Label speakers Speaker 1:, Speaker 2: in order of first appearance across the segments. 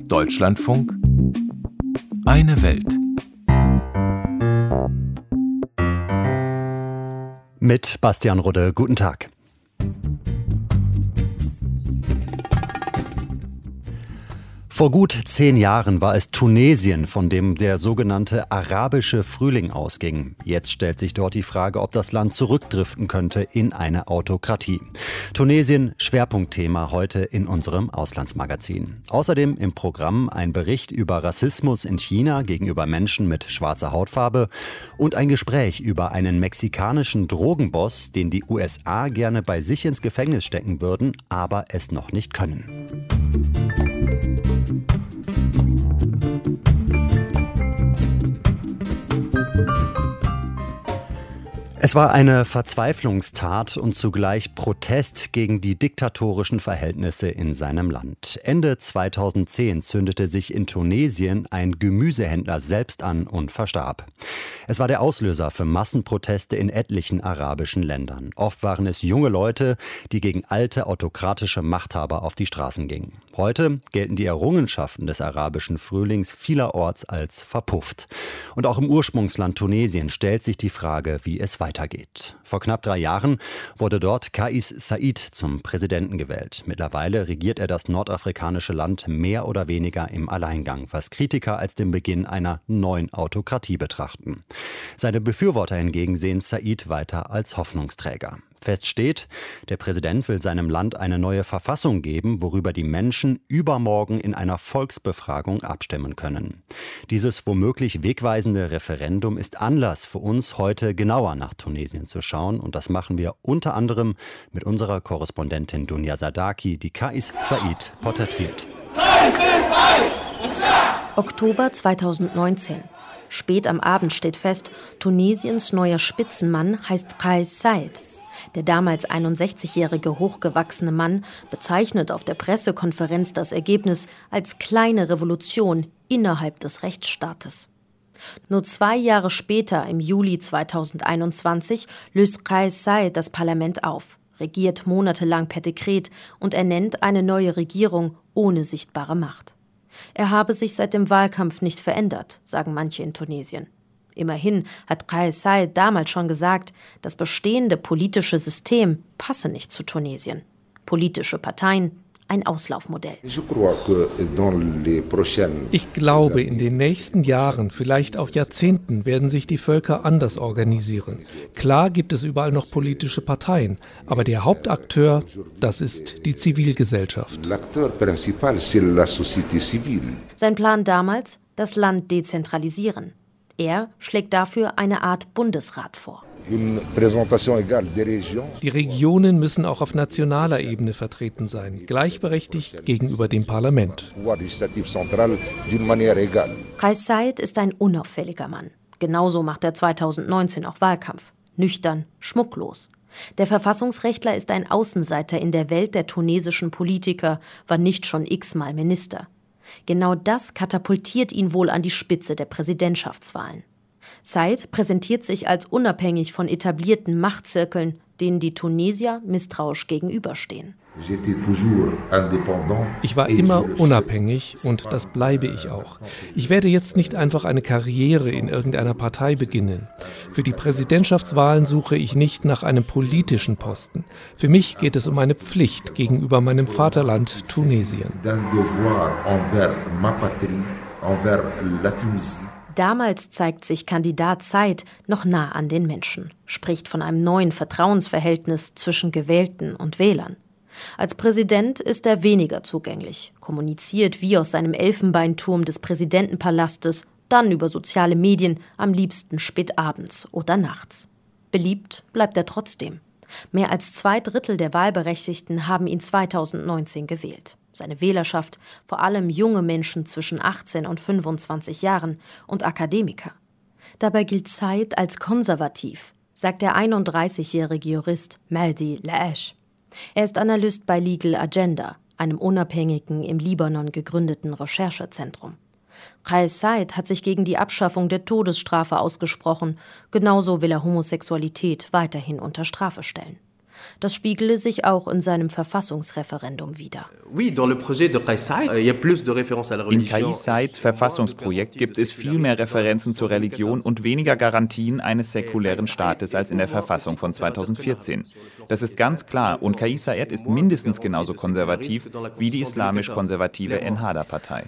Speaker 1: Deutschlandfunk. Eine Welt.
Speaker 2: Mit Bastian Rudde, guten Tag. Vor gut 10 Jahren war es Tunesien, von dem der sogenannte arabische Frühling ausging. Jetzt stellt sich dort die Frage, ob das Land zurückdriften könnte in eine Autokratie. Tunesien, Schwerpunktthema heute in unserem Auslandsmagazin. Außerdem im Programm ein Bericht über Rassismus in China gegenüber Menschen mit schwarzer Hautfarbe und ein Gespräch über einen mexikanischen Drogenboss, den die USA gerne bei sich ins Gefängnis stecken würden, aber es noch nicht können. Es war eine Verzweiflungstat und zugleich Protest gegen die diktatorischen Verhältnisse in seinem Land. Ende 2010 zündete sich in Tunesien ein Gemüsehändler selbst an und verstarb. Es war der Auslöser für Massenproteste in etlichen arabischen Ländern. Oft waren es junge Leute, die gegen alte autokratische Machthaber auf die Straßen gingen. Heute gelten die Errungenschaften des arabischen Frühlings vielerorts als verpufft. Und auch im Ursprungsland Tunesien stellt sich die Frage, wie es weitergeht. Vor knapp 3 Jahren wurde dort Kais Saied zum Präsidenten gewählt. Mittlerweile regiert er das nordafrikanische Land mehr oder weniger im Alleingang, was Kritiker als den Beginn einer neuen Autokratie betrachten. Seine Befürworter hingegen sehen Saied weiter als Hoffnungsträger. Fest steht, der Präsident will seinem Land eine neue Verfassung geben, worüber die Menschen übermorgen in einer Volksbefragung abstimmen können. Dieses womöglich wegweisende Referendum ist Anlass für uns, heute genauer nach Tunesien zu schauen. Und das machen wir unter anderem mit unserer Korrespondentin Dunja Sadaki, die Kais Saied porträtiert.
Speaker 3: Oktober 2019. Spät am Abend steht fest, Tunesiens neuer Spitzenmann heißt Kais Saied. Der damals 61-jährige hochgewachsene Mann bezeichnet auf der Pressekonferenz das Ergebnis als kleine Revolution innerhalb des Rechtsstaates. Nur 2 Jahre später, im Juli 2021, löst Kais Saied das Parlament auf, regiert monatelang per Dekret und ernennt eine neue Regierung ohne sichtbare Macht. Er habe sich seit dem Wahlkampf nicht verändert, sagen manche in Tunesien. Immerhin hat Kais Saied damals schon gesagt, das bestehende politische System passe nicht zu Tunesien. Politische Parteien, ein Auslaufmodell.
Speaker 4: Ich glaube, in den nächsten Jahren, vielleicht auch Jahrzehnten, werden sich die Völker anders organisieren. Klar gibt es überall noch politische Parteien, aber der Hauptakteur, das ist die Zivilgesellschaft.
Speaker 3: Sein Plan damals, das Land dezentralisieren. Er schlägt dafür eine Art Bundesrat vor.
Speaker 4: Die Regionen müssen auch auf nationaler Ebene vertreten sein, gleichberechtigt gegenüber dem Parlament.
Speaker 3: Kais Saied ist ein unauffälliger Mann. Genauso macht er 2019 auch Wahlkampf. Nüchtern, schmucklos. Der Verfassungsrechtler ist ein Außenseiter in der Welt der tunesischen Politiker, war nicht schon x-mal Minister. Genau das katapultiert ihn wohl an die Spitze der Präsidentschaftswahlen. Saied präsentiert sich als unabhängig von etablierten Machtzirkeln, denen die Tunesier misstrauisch gegenüberstehen.
Speaker 4: Ich war immer unabhängig und das bleibe ich auch. Ich werde jetzt nicht einfach eine Karriere in irgendeiner Partei beginnen. Für die Präsidentschaftswahlen suche ich nicht nach einem politischen Posten. Für mich geht es um eine Pflicht gegenüber meinem Vaterland Tunesien.
Speaker 3: Damals zeigt sich Kandidat Saied noch nah an den Menschen, spricht von einem neuen Vertrauensverhältnis zwischen Gewählten und Wählern. Als Präsident ist er weniger zugänglich, kommuniziert wie aus seinem Elfenbeinturm des Präsidentenpalastes, dann über soziale Medien, am liebsten spät abends oder nachts. Beliebt bleibt er trotzdem. Mehr als 2/3 der Wahlberechtigten haben ihn 2019 gewählt. Seine Wählerschaft, vor allem junge Menschen zwischen 18 und 25 Jahren und Akademiker. Dabei gilt Saied als konservativ, sagt der 31-jährige Jurist Mahdi Laesh. Er ist Analyst bei Legal Agenda, einem unabhängigen, im Libanon gegründeten Recherchezentrum. Kais Saied hat sich gegen die Abschaffung der Todesstrafe ausgesprochen. Genauso will er Homosexualität weiterhin unter Strafe stellen. Das spiegele sich auch in seinem Verfassungsreferendum wider.
Speaker 5: In Kais Saieds Verfassungsprojekt gibt es viel mehr Referenzen zur Religion und weniger Garantien eines säkulären Staates als in der Verfassung von 2014. Das ist ganz klar und Kais Saied ist mindestens genauso konservativ wie die islamisch-konservative Ennahda-Partei.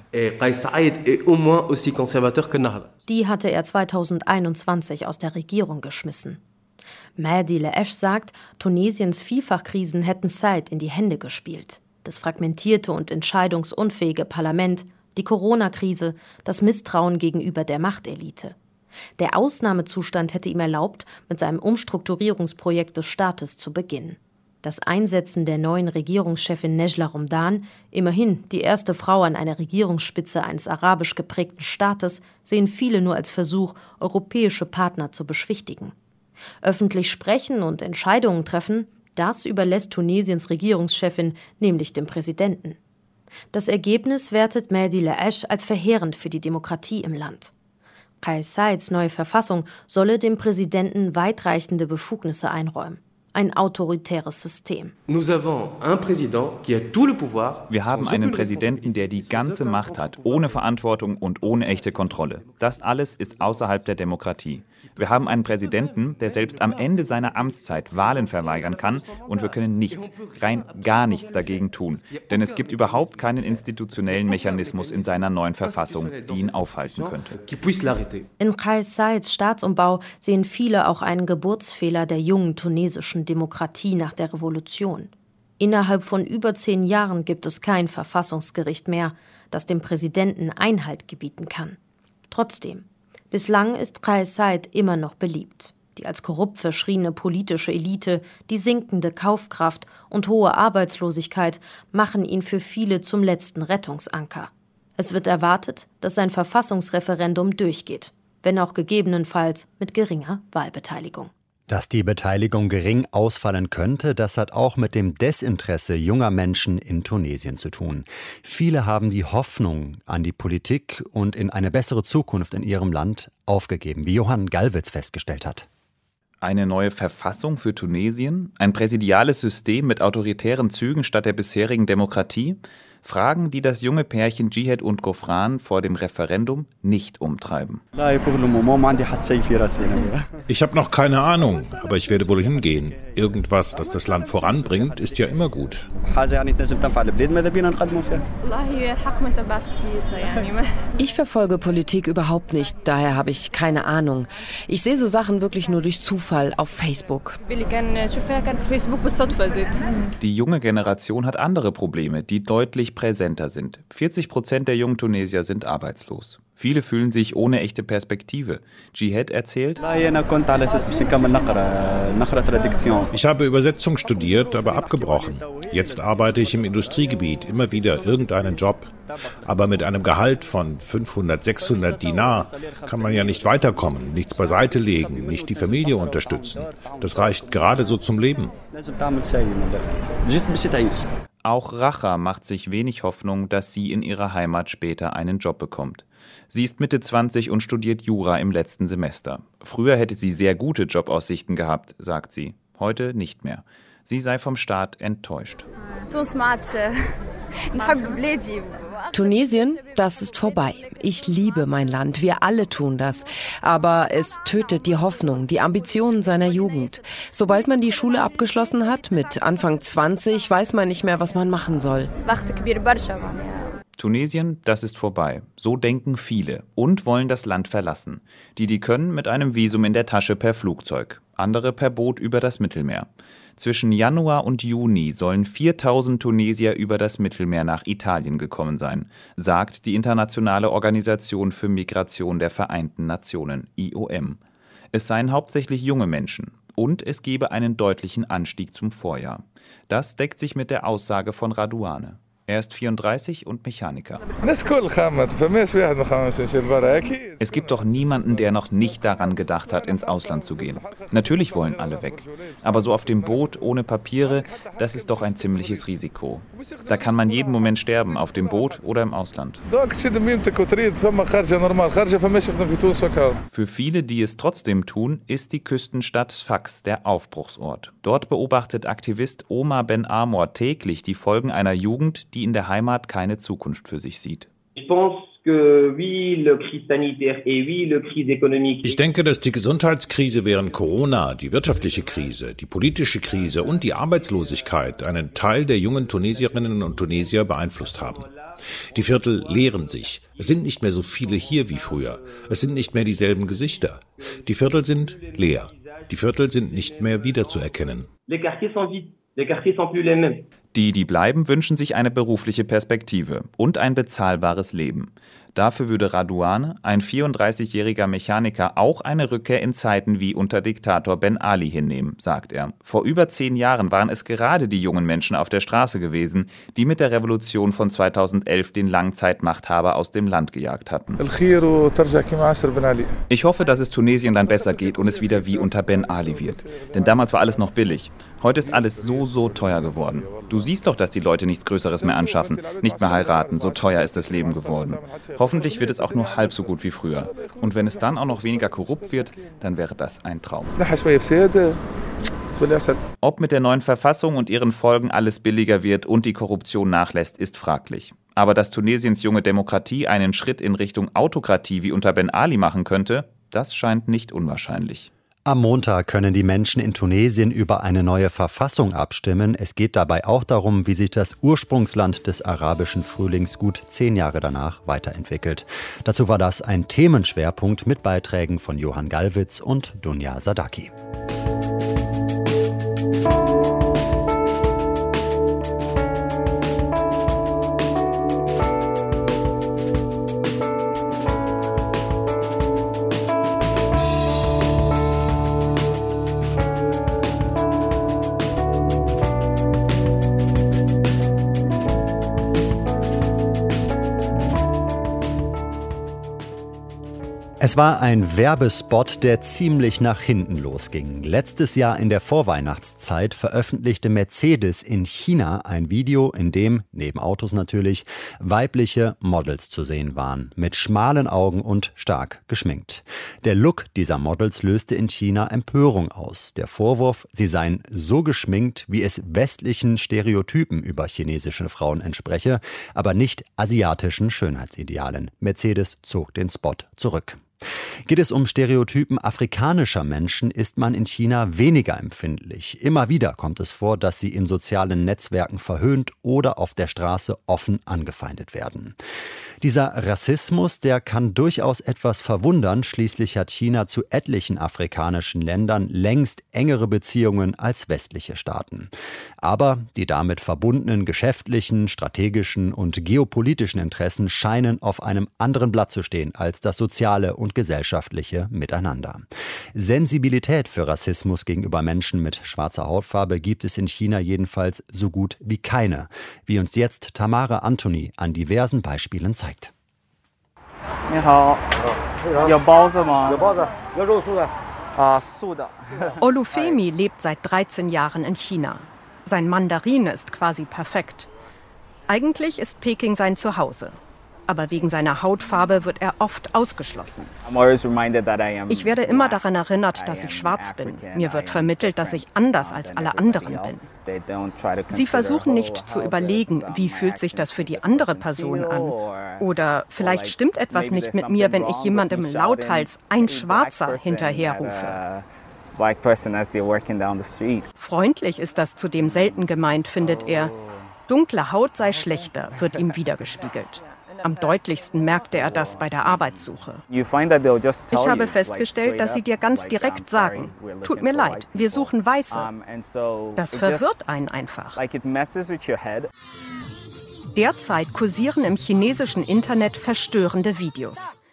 Speaker 3: Die hatte er 2021 aus der Regierung geschmissen. Mahdi Laesh sagt, Tunesiens Vielfachkrisen hätten Said in die Hände gespielt. Das fragmentierte und entscheidungsunfähige Parlament, die Corona-Krise, das Misstrauen gegenüber der Machtelite. Der Ausnahmezustand hätte ihm erlaubt, mit seinem Umstrukturierungsprojekt des Staates zu beginnen. Das Einsetzen der neuen Regierungschefin Nejla Romdan, immerhin die erste Frau an einer Regierungsspitze eines arabisch geprägten Staates, sehen viele nur als Versuch, europäische Partner zu beschwichtigen. Öffentlich sprechen und Entscheidungen treffen, das überlässt Tunesiens Regierungschefin nämlich dem Präsidenten. Das Ergebnis wertet Mahdi Laesh als verheerend für die Demokratie im Land. Kais Saieds neue Verfassung solle dem Präsidenten weitreichende Befugnisse einräumen. Ein autoritäres System.
Speaker 5: Wir haben einen Präsidenten, der die ganze Macht hat, ohne Verantwortung und ohne echte Kontrolle. Das alles ist außerhalb der Demokratie. Wir haben einen Präsidenten, der selbst am Ende seiner Amtszeit Wahlen verweigern kann und wir können nichts, rein gar nichts dagegen tun. Denn es gibt überhaupt keinen institutionellen Mechanismus in seiner neuen Verfassung, die ihn aufhalten könnte.
Speaker 3: In Kais Saieds Staatsumbau sehen viele auch einen Geburtsfehler der jungen tunesischen Demokratie nach der Revolution. Innerhalb von über 10 Jahren gibt es kein Verfassungsgericht mehr, das dem Präsidenten Einhalt gebieten kann. Trotzdem, bislang ist Kais Saied immer noch beliebt. Die als korrupt verschriene politische Elite, die sinkende Kaufkraft und hohe Arbeitslosigkeit machen ihn für viele zum letzten Rettungsanker. Es wird erwartet, dass sein Verfassungsreferendum durchgeht, wenn auch gegebenenfalls mit geringer Wahlbeteiligung.
Speaker 2: Dass die Beteiligung gering ausfallen könnte, das hat auch mit dem Desinteresse junger Menschen in Tunesien zu tun. Viele haben die Hoffnung an die Politik und in eine bessere Zukunft in ihrem Land aufgegeben, wie Johann Gallwitz festgestellt hat.
Speaker 5: Eine neue Verfassung für Tunesien? Ein präsidiales System mit autoritären Zügen statt der bisherigen Demokratie? Fragen, die das junge Pärchen Jihad und Gofran vor dem Referendum nicht umtreiben.
Speaker 6: Ich habe noch keine Ahnung, aber ich werde wohl hingehen. Irgendwas, das das Land voranbringt, ist ja immer gut.
Speaker 7: Ich verfolge Politik überhaupt nicht, daher habe ich keine Ahnung. Ich sehe so Sachen wirklich nur durch Zufall auf Facebook.
Speaker 5: Die junge Generation hat andere Probleme, die deutlich präsenter sind. 40% der jungen Tunesier sind arbeitslos. Viele fühlen sich ohne echte Perspektive. Jihad erzählt:
Speaker 6: Ich habe Übersetzung studiert, aber abgebrochen. Jetzt arbeite ich im Industriegebiet, immer wieder irgendeinen Job. Aber mit einem Gehalt von 500, 600 Dinar kann man ja nicht weiterkommen, nichts beiseite legen, nicht die Familie unterstützen. Das reicht gerade so zum Leben.
Speaker 5: Auch Racha macht sich wenig Hoffnung, dass sie in ihrer Heimat später einen Job bekommt. Sie ist Mitte 20 und studiert Jura im letzten Semester. Früher hätte sie sehr gute Jobaussichten gehabt, sagt sie. Heute nicht mehr. Sie sei vom Staat enttäuscht.
Speaker 7: Tunesien, das ist vorbei. Ich liebe mein Land, wir alle tun das. Aber es tötet die Hoffnung, die Ambitionen seiner Jugend. Sobald man die Schule abgeschlossen hat, mit Anfang 20, weiß man nicht mehr, was man machen soll.
Speaker 5: Tunesien, das ist vorbei. So denken viele und wollen das Land verlassen. Die können mit einem Visum in der Tasche per Flugzeug, andere per Boot über das Mittelmeer. Zwischen Januar und Juni sollen 4000 Tunesier über das Mittelmeer nach Italien gekommen sein, sagt die Internationale Organisation für Migration der Vereinten Nationen, IOM. Es seien hauptsächlich junge Menschen und es gebe einen deutlichen Anstieg zum Vorjahr. Das deckt sich mit der Aussage von Radouane. Er ist 34 und Mechaniker. Es gibt doch niemanden, der noch nicht daran gedacht hat, ins Ausland zu gehen. Natürlich wollen alle weg. Aber so auf dem Boot, ohne Papiere, das ist doch ein ziemliches Risiko. Da kann man jeden Moment sterben, auf dem Boot oder im Ausland. Für viele, die es trotzdem tun, ist die Küstenstadt Sfax der Aufbruchsort. Dort beobachtet Aktivist Omar Ben Amor täglich die Folgen einer Jugend, die in der Heimat keine Zukunft für sich sieht.
Speaker 6: Ich denke, dass die Gesundheitskrise während Corona, die wirtschaftliche Krise, die politische Krise und die Arbeitslosigkeit einen Teil der jungen Tunesierinnen und Tunesier beeinflusst haben. Die Viertel leeren sich. Es sind nicht mehr so viele hier wie früher. Es sind nicht mehr dieselben Gesichter. Die Viertel sind leer. Die Viertel sind nicht mehr wiederzuerkennen.
Speaker 5: Die bleiben, wünschen sich eine berufliche Perspektive und ein bezahlbares Leben. Dafür würde Radouane, ein 34-jähriger Mechaniker, auch eine Rückkehr in Zeiten wie unter Diktator Ben Ali hinnehmen, sagt er. Vor über 10 Jahren waren es gerade die jungen Menschen auf der Straße gewesen, die mit der Revolution von 2011 den Langzeitmachthaber aus dem Land gejagt hatten. Ich hoffe, dass es Tunesien dann besser geht und es wieder wie unter Ben Ali wird. Denn damals war alles noch billig. Heute ist alles so teuer geworden. Du siehst doch, dass die Leute nichts Größeres mehr anschaffen, nicht mehr heiraten, so teuer ist das Leben geworden. Hoffentlich wird es auch nur halb so gut wie früher. Und wenn es dann auch noch weniger korrupt wird, dann wäre das ein Traum. Ob mit der neuen Verfassung und ihren Folgen alles billiger wird und die Korruption nachlässt, ist fraglich. Aber dass Tunesiens junge Demokratie einen Schritt in Richtung Autokratie wie unter Ben Ali machen könnte, das scheint nicht unwahrscheinlich.
Speaker 2: Am Montag können die Menschen in Tunesien über eine neue Verfassung abstimmen. Es geht dabei auch darum, wie sich das Ursprungsland des arabischen Frühlings gut 10 Jahre danach weiterentwickelt. Dazu war das ein Themenschwerpunkt mit Beiträgen von Johann Gallwitz und Dunja Sadaki. Es war ein Werbespot, der ziemlich nach hinten losging. Letztes Jahr in der Vorweihnachtszeit veröffentlichte Mercedes in China ein Video, in dem, neben Autos natürlich, weibliche Models zu sehen waren, mit schmalen Augen und stark geschminkt. Der Look dieser Models löste in China Empörung aus. Der Vorwurf, sie seien so geschminkt, wie es westlichen Stereotypen über chinesische Frauen entspreche, aber nicht asiatischen Schönheitsidealen. Mercedes zog den Spot zurück. Geht es um Stereotypen afrikanischer Menschen, ist man in China weniger empfindlich. Immer wieder kommt es vor, dass sie in sozialen Netzwerken verhöhnt oder auf der Straße offen angefeindet werden. Dieser Rassismus, der kann durchaus etwas verwundern. Schließlich hat China zu etlichen afrikanischen Ländern längst engere Beziehungen als westliche Staaten. Aber die damit verbundenen geschäftlichen, strategischen und geopolitischen Interessen scheinen auf einem anderen Blatt zu stehen als das soziale und gesellschaftliche Miteinander. Sensibilität für Rassismus gegenüber Menschen mit schwarzer Hautfarbe gibt es in China jedenfalls so gut wie keine, wie uns jetzt Tamara Anthony an diversen Beispielen zeigt.
Speaker 8: Olufemi lebt seit 13 Jahren in China. Sein Mandarin ist quasi perfekt. Eigentlich ist Peking sein Zuhause. Aber wegen seiner Hautfarbe wird er oft ausgeschlossen. Ich werde immer daran erinnert, dass ich schwarz bin. Mir wird vermittelt, dass ich anders als alle anderen bin. Sie versuchen nicht zu überlegen, wie fühlt sich das für die andere Person an. Oder vielleicht stimmt etwas nicht mit mir, wenn ich jemandem lauthals ein Schwarzer hinterherrufe. Freundlich ist das zudem selten gemeint, findet er. Dunkle Haut sei schlechter, wird ihm wiedergespiegelt. Am deutlichsten merkte er das bei der Arbeitssuche. Ich habe festgestellt, dass sie dir ganz direkt sagen, tut mir leid, wir suchen Weiße. Das verwirrt einen einfach. Derzeit kursieren im chinesischen Internet verstörende Videos.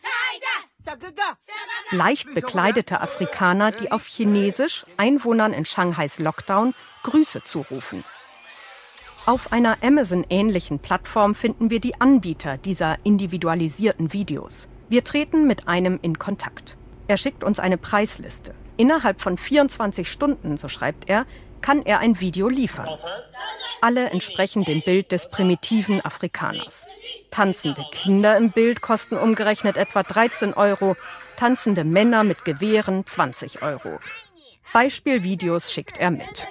Speaker 8: Leicht bekleidete Afrikaner, die auf Chinesisch Einwohnern in Shanghais Lockdown Grüße zurufen. Auf einer Amazon-ähnlichen Plattform finden wir die Anbieter dieser individualisierten Videos. Wir treten mit einem in Kontakt. Er schickt uns eine Preisliste. Innerhalb von 24 Stunden, so schreibt er, kann er ein Video liefern. Alle entsprechen dem Bild des primitiven Afrikaners. Tanzende Kinder im Bild kosten umgerechnet etwa 13 €, tanzende Männer mit Gewehren 20 €. Beispielvideos schickt er mit.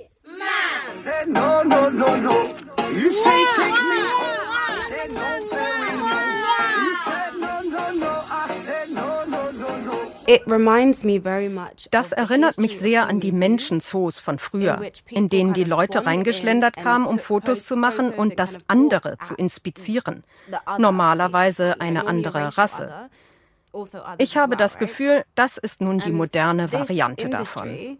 Speaker 8: Das erinnert mich sehr an die Menschenzoos von früher, in denen die Leute reingeschlendert kamen, um Fotos zu machen und das andere zu inspizieren. Normalerweise eine andere Rasse. Ich habe das Gefühl, das ist nun die moderne Variante davon.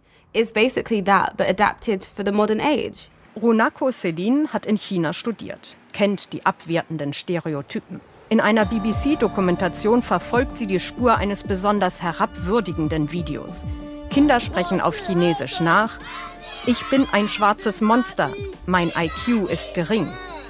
Speaker 8: Runako Celine hat in China studiert, kennt die abwertenden Stereotypen. In einer BBC-Dokumentation verfolgt sie die Spur eines besonders herabwürdigenden Videos. Kinder sprechen auf Chinesisch nach: Ich bin ein schwarzes Monster, mein IQ ist gering.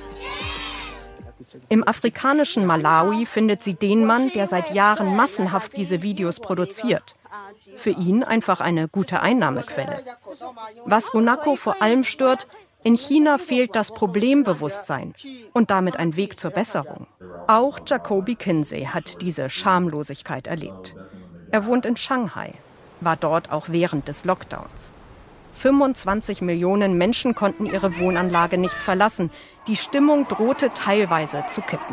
Speaker 8: Im afrikanischen Malawi findet sie den Mann, der seit Jahren massenhaft diese Videos produziert. Für ihn einfach eine gute Einnahmequelle. Was Runako vor allem stört: In China fehlt das Problembewusstsein und damit ein Weg zur Besserung. Auch Jacoby Kinsey hat diese Schamlosigkeit erlebt. Er wohnt in Shanghai, war dort auch während des Lockdowns. 25 Millionen Menschen konnten ihre Wohnanlage nicht verlassen. Die Stimmung drohte teilweise zu kippen.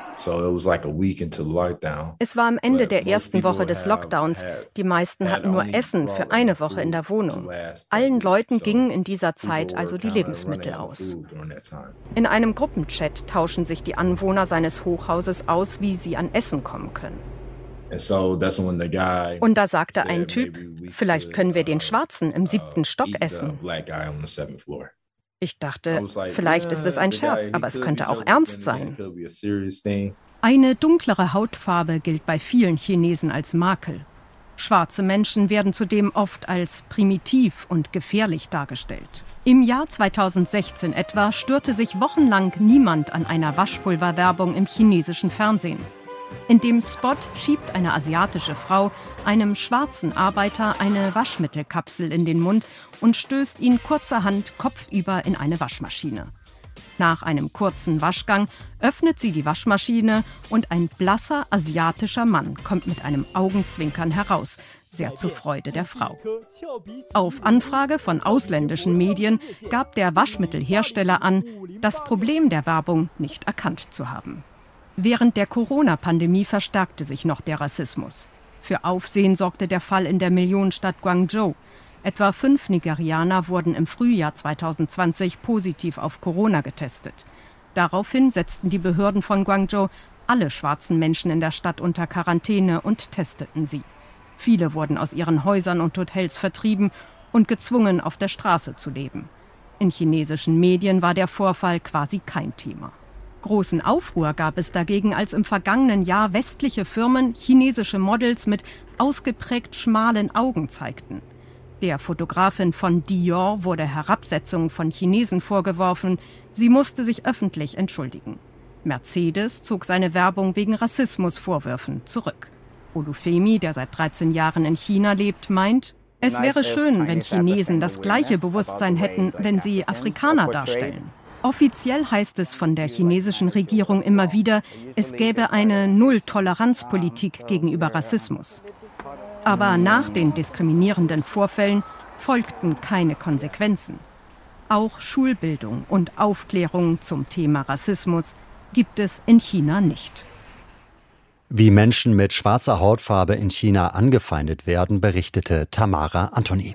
Speaker 8: Es war am Ende der ersten Woche des Lockdowns. Die meisten hatten nur Essen für eine Woche in der Wohnung. Allen Leuten gingen in dieser Zeit also die Lebensmittel aus. In einem Gruppenchat tauschen sich die Anwohner seines Hochhauses aus, wie sie an Essen kommen können. Und da sagte ein Typ: Vielleicht können wir den Schwarzen im 7. Stock essen. Ich dachte, vielleicht ist es ein Scherz, aber es könnte auch ernst sein. Eine dunklere Hautfarbe gilt bei vielen Chinesen als Makel. Schwarze Menschen werden zudem oft als primitiv und gefährlich dargestellt. Im Jahr 2016 etwa störte sich wochenlang niemand an einer Waschpulverwerbung im chinesischen Fernsehen. In dem Spot schiebt eine asiatische Frau einem schwarzen Arbeiter eine Waschmittelkapsel in den Mund und stößt ihn kurzerhand kopfüber in eine Waschmaschine. Nach einem kurzen Waschgang öffnet sie die Waschmaschine und ein blasser asiatischer Mann kommt mit einem Augenzwinkern heraus, sehr zur Freude der Frau. Auf Anfrage von ausländischen Medien gab der Waschmittelhersteller an, das Problem der Werbung nicht erkannt zu haben. Während der Corona-Pandemie verstärkte sich noch der Rassismus. Für Aufsehen sorgte der Fall in der Millionenstadt Guangzhou. Etwa 5 Nigerianer wurden im Frühjahr 2020 positiv auf Corona getestet. Daraufhin setzten die Behörden von Guangzhou alle schwarzen Menschen in der Stadt unter Quarantäne und testeten sie. Viele wurden aus ihren Häusern und Hotels vertrieben und gezwungen, auf der Straße zu leben. In chinesischen Medien war der Vorfall quasi kein Thema. Großen Aufruhr gab es dagegen, als im vergangenen Jahr westliche Firmen chinesische Models mit ausgeprägt schmalen Augen zeigten. Der Fotografin von Dior wurde Herabsetzung von Chinesen vorgeworfen. Sie musste sich öffentlich entschuldigen. Mercedes zog seine Werbung wegen Rassismusvorwürfen zurück. Olufemi, der seit 13 Jahren in China lebt, meint: Es wäre schön, wenn Chinesen das gleiche Bewusstsein hätten, wenn sie Afrikaner darstellen. Offiziell heißt es von der chinesischen Regierung immer wieder, es gäbe eine Null-Toleranz-Politik gegenüber Rassismus. Aber nach den diskriminierenden Vorfällen folgten keine Konsequenzen. Auch Schulbildung und Aufklärung zum Thema Rassismus gibt es in China nicht.
Speaker 2: Wie Menschen mit schwarzer Hautfarbe in China angefeindet werden, berichtete Tamara Antoni.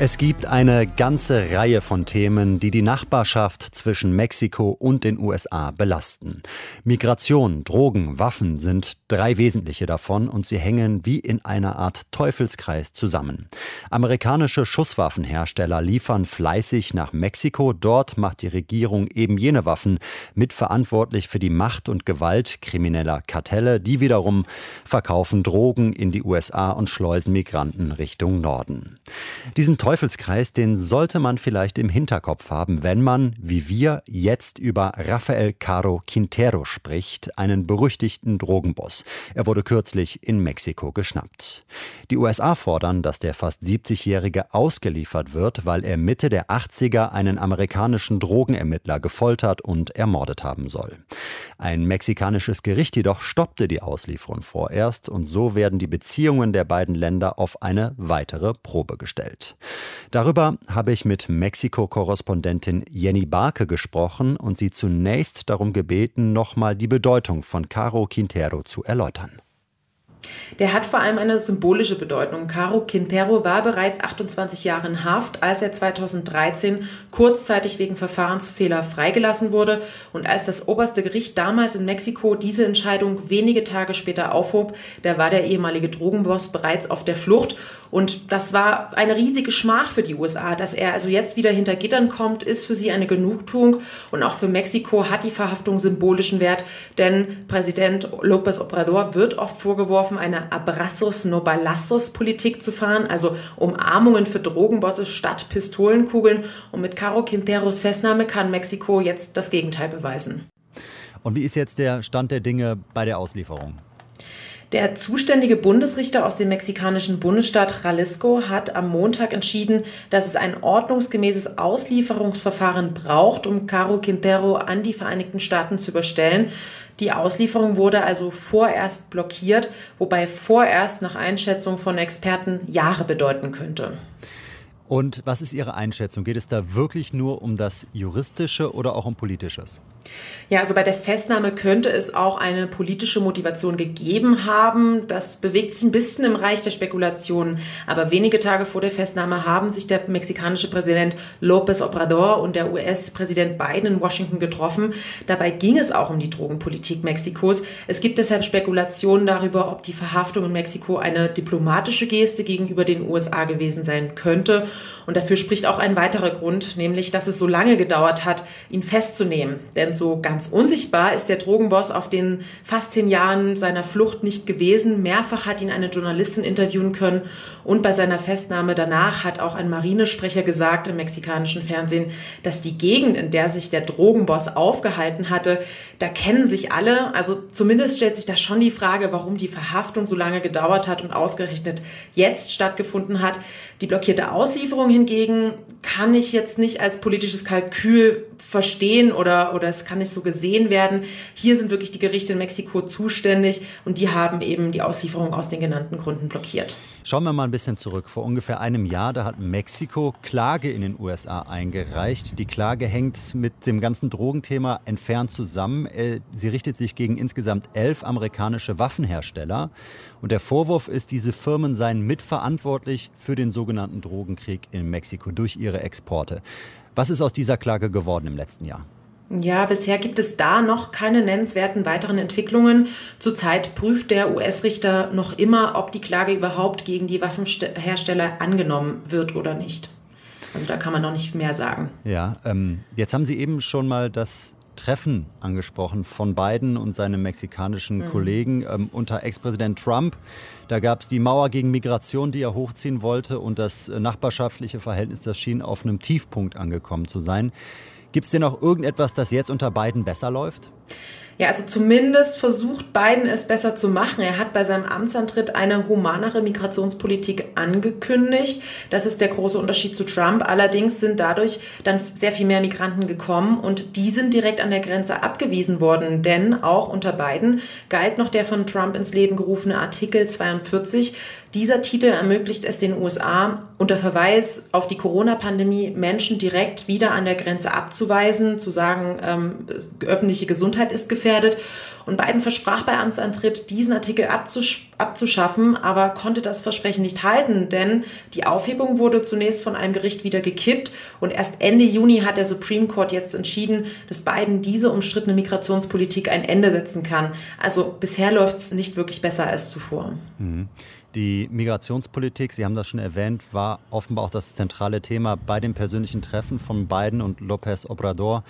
Speaker 2: Es gibt eine ganze Reihe von Themen, die die Nachbarschaft zwischen Mexiko und den USA belasten. Migration, Drogen, Waffen sind 3 wesentliche davon und sie hängen wie in einer Art Teufelskreis zusammen. Amerikanische Schusswaffenhersteller liefern fleißig nach Mexiko. Dort macht die Regierung eben jene Waffen mitverantwortlich für die Macht und Gewalt krimineller Kartelle. Die wiederum verkaufen Drogen in die USA und schleusen Migranten Richtung Norden. Diesen Teufelskreis, den sollte man vielleicht im Hinterkopf haben, wenn man, wie wir, jetzt über Rafael Caro Quintero spricht, einen berüchtigten Drogenboss. Er wurde kürzlich in Mexiko geschnappt. Die USA fordern, dass der fast 70-Jährige ausgeliefert wird, weil er Mitte der 80er einen amerikanischen Drogenermittler gefoltert und ermordet haben soll. Ein mexikanisches Gericht jedoch stoppte die Auslieferung vorerst und so werden die Beziehungen der beiden Länder auf eine weitere Probe gestellt. Darüber habe ich mit Mexiko-Korrespondentin Jenny Barke gesprochen und sie zunächst darum gebeten, nochmal die Bedeutung von Caro Quintero zu erläutern.
Speaker 9: Der hat vor allem eine symbolische Bedeutung. Caro Quintero war bereits 28 Jahre in Haft, als er 2013 kurzzeitig wegen Verfahrensfehler freigelassen wurde. Und als das oberste Gericht damals in Mexiko diese Entscheidung wenige Tage später aufhob, da war der ehemalige Drogenboss bereits auf der Flucht. Und das war eine riesige Schmach für die USA. Dass er also jetzt wieder hinter Gittern kommt, ist für sie eine Genugtuung. Und auch für Mexiko hat die Verhaftung symbolischen Wert. Denn Präsident López Obrador wird oft vorgeworfen, eine Abrazos-no-balazos-Politik zu fahren. Also Umarmungen für Drogenbosse statt Pistolenkugeln. Und mit Caro Quinteros Festnahme kann Mexiko jetzt das Gegenteil beweisen.
Speaker 2: Und wie ist jetzt der Stand der Dinge bei der Auslieferung?
Speaker 9: Der zuständige Bundesrichter aus dem mexikanischen Bundesstaat Jalisco hat am Montag entschieden, dass es ein ordnungsgemäßes Auslieferungsverfahren braucht, um Caro Quintero an die Vereinigten Staaten zu überstellen. Die Auslieferung wurde also vorerst blockiert, wobei vorerst nach Einschätzung von Experten Jahre bedeuten könnte.
Speaker 2: Und was ist Ihre Einschätzung? Geht es da wirklich nur um das Juristische oder auch um Politisches?
Speaker 9: Ja, also bei der Festnahme könnte es auch eine politische Motivation gegeben haben. Das bewegt sich ein bisschen im Reich der Spekulationen. Aber wenige Tage vor der Festnahme haben sich der mexikanische Präsident López Obrador und der US-Präsident Biden in Washington getroffen. Dabei ging es auch um die Drogenpolitik Mexikos. Es gibt deshalb Spekulationen darüber, ob die Verhaftung in Mexiko eine diplomatische Geste gegenüber den USA gewesen sein könnte. Und dafür spricht auch ein weiterer Grund, nämlich, dass es so lange gedauert hat, ihn festzunehmen. Denn so ganz unsichtbar ist der Drogenboss auf den fast 10 Jahren seiner Flucht nicht gewesen. Mehrfach hat ihn eine Journalistin interviewen können. Und bei seiner Festnahme danach hat auch ein Marinesprecher gesagt im mexikanischen Fernsehen, dass die Gegend, in der sich der Drogenboss aufgehalten hatte, da kennen sich alle. Also zumindest stellt sich da schon die Frage, warum die Verhaftung so lange gedauert hat und ausgerechnet jetzt stattgefunden hat. Die blockierte Auslieferung hingegen kann ich jetzt nicht als politisches Kalkül verstehen oder es kann nicht so gesehen werden. Hier sind wirklich die Gerichte in Mexiko zuständig und die haben eben die Auslieferung aus den genannten Gründen blockiert.
Speaker 2: Schauen wir mal ein bisschen zurück. Vor ungefähr einem Jahr, da hat Mexiko Klage in den USA eingereicht. Die Klage hängt mit dem ganzen Drogenthema entfernt zusammen. Sie richtet sich gegen insgesamt 11 amerikanische Waffenhersteller. Und der Vorwurf ist, diese Firmen seien mitverantwortlich für den sogenannten Drogenkrieg in Mexiko durch ihre Exporte. Was ist aus dieser Klage geworden im letzten Jahr?
Speaker 9: Ja, bisher gibt es da noch keine nennenswerten weiteren Entwicklungen. Zurzeit prüft der US-Richter noch immer, ob die Klage überhaupt gegen die Waffenhersteller angenommen wird oder nicht. Also da kann man noch nicht mehr sagen.
Speaker 2: Ja, jetzt haben Sie eben schon mal das Treffen angesprochen von Biden und seinem mexikanischen Kollegen unter Ex-Präsident Trump. Da gab es die Mauer gegen Migration, die er hochziehen wollte, und das nachbarschaftliche Verhältnis, das schien auf einem Tiefpunkt angekommen zu sein. Gibt es denn auch irgendetwas, das jetzt unter Biden besser läuft?
Speaker 9: Ja, also zumindest versucht Biden es besser zu machen. Er hat bei seinem Amtsantritt eine humanere Migrationspolitik angekündigt. Das ist der große Unterschied zu Trump. Allerdings sind dadurch dann sehr viel mehr Migranten gekommen und die sind direkt an der Grenze abgewiesen worden. Denn auch unter Biden galt noch der von Trump ins Leben gerufene Artikel 42. Dieser Titel ermöglicht es den USA, unter Verweis auf die Corona-Pandemie Menschen direkt wieder an der Grenze abzuweisen, zu sagen, öffentliche Gesundheit ist gefährdet. gefährdet. Und Biden versprach bei Amtsantritt, diesen Artikel abzuschaffen, aber konnte das Versprechen nicht halten, denn die Aufhebung wurde zunächst von einem Gericht wieder gekippt und erst Ende Juni hat der Supreme Court jetzt entschieden, dass Biden diese umstrittene Migrationspolitik ein Ende setzen kann. Also bisher läuft es nicht wirklich besser als zuvor.
Speaker 2: Die Migrationspolitik, Sie haben das schon erwähnt, war offenbar auch das zentrale Thema bei dem persönlichen Treffen von Biden und López Obrador.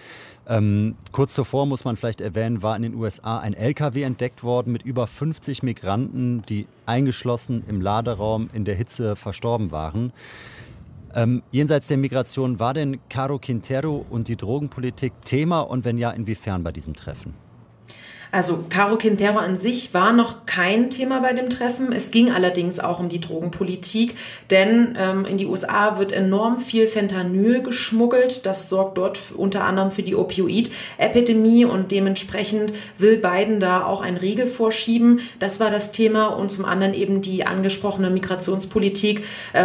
Speaker 2: Kurz zuvor, muss man vielleicht erwähnen, war in den USA ein LKW entdeckt worden mit über 50 Migranten, die eingeschlossen im Laderaum in der Hitze verstorben waren. Jenseits der Migration, war denn Caro Quintero und die Drogenpolitik Thema und wenn ja, inwiefern bei diesem Treffen?
Speaker 9: Also Caro Quintero an sich war noch kein Thema bei dem Treffen. Es ging allerdings auch um die Drogenpolitik, denn in die USA wird enorm viel Fentanyl geschmuggelt. Das sorgt dort unter anderem für die Opioid-Epidemie und dementsprechend will Biden da auch einen Riegel vorschieben. Das war das Thema und zum anderen eben die angesprochene Migrationspolitik,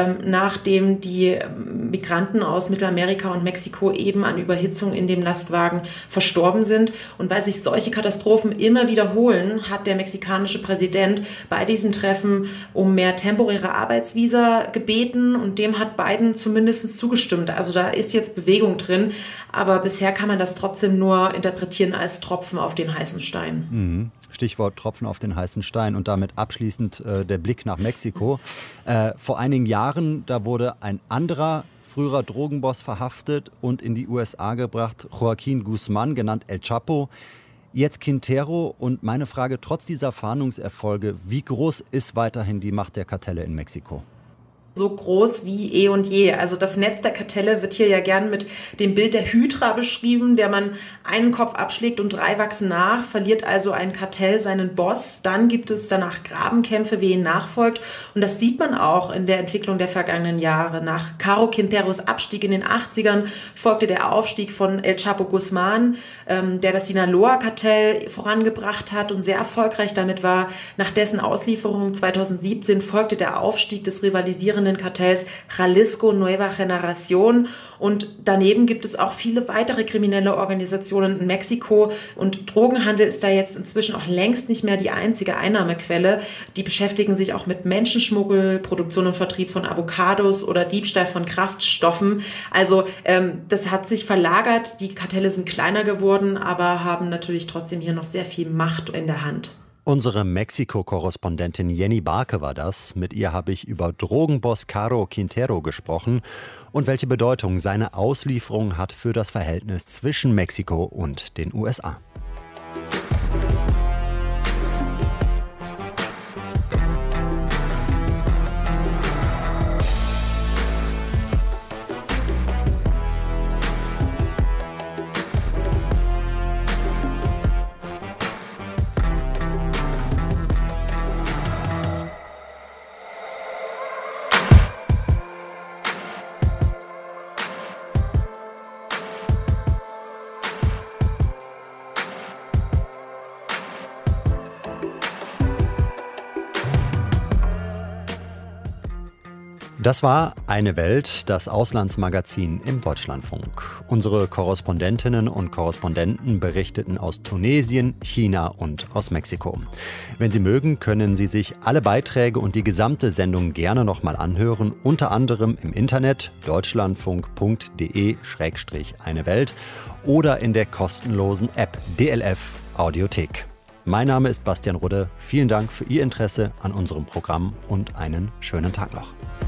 Speaker 9: nachdem die Migranten aus Mittelamerika und Mexiko eben an Überhitzung in dem Lastwagen verstorben sind. Und weil sich solche Katastrophen immer wiederholen, hat der mexikanische Präsident bei diesen Treffen um mehr temporäre Arbeitsvisa gebeten und dem hat Biden zumindest zugestimmt. Also da ist jetzt Bewegung drin, aber bisher kann man das trotzdem nur interpretieren als Tropfen auf den heißen Stein.
Speaker 2: Stichwort Tropfen auf den heißen Stein und damit abschließend der Blick nach Mexiko. Vor einigen Jahren, da wurde ein anderer früherer Drogenboss verhaftet und in die USA gebracht, Joaquín Guzmán, genannt El Chapo. Jetzt Quintero und meine Frage, trotz dieser Fahndungserfolge, wie groß ist weiterhin die Macht der Kartelle in Mexiko?
Speaker 9: So groß wie eh und je. Also das Netz der Kartelle wird hier ja gern mit dem Bild der Hydra beschrieben, der man einen Kopf abschlägt und 3 wachsen nach, verliert also ein Kartell seinen Boss. Dann gibt es danach Grabenkämpfe, wer ihn nachfolgt. Und das sieht man auch in der Entwicklung der vergangenen Jahre. Nach Caro Quinteros Abstieg in den 80ern folgte der Aufstieg von El Chapo Guzmán, der das Sinaloa-Kartell vorangebracht hat und sehr erfolgreich damit war. Nach dessen Auslieferung 2017 folgte der Aufstieg des rivalisierenden Kartells Jalisco Nueva Generación und daneben gibt es auch viele weitere kriminelle Organisationen in Mexiko und Drogenhandel ist da jetzt inzwischen auch längst nicht mehr die einzige Einnahmequelle. Die beschäftigen sich auch mit Menschenschmuggel, Produktion und Vertrieb von Avocados oder Diebstahl von Kraftstoffen. Also das hat sich verlagert, die Kartelle sind kleiner geworden, aber haben natürlich trotzdem hier noch sehr viel Macht in der Hand.
Speaker 2: Unsere Mexiko-Korrespondentin Jenny Barke war das. Mit ihr habe ich über Drogenboss Caro Quintero gesprochen und welche Bedeutung seine Auslieferung hat für das Verhältnis zwischen Mexiko und den USA. Das war Eine Welt, das Auslandsmagazin im Deutschlandfunk. Unsere Korrespondentinnen und Korrespondenten berichteten aus Tunesien, China und aus Mexiko. Wenn Sie mögen, können Sie sich alle Beiträge und die gesamte Sendung gerne nochmal anhören, unter anderem im Internet deutschlandfunk.de/eine Welt oder in der kostenlosen App DLF Audiothek. Mein Name ist Bastian Rudde. Vielen Dank für Ihr Interesse an unserem Programm und einen schönen Tag noch.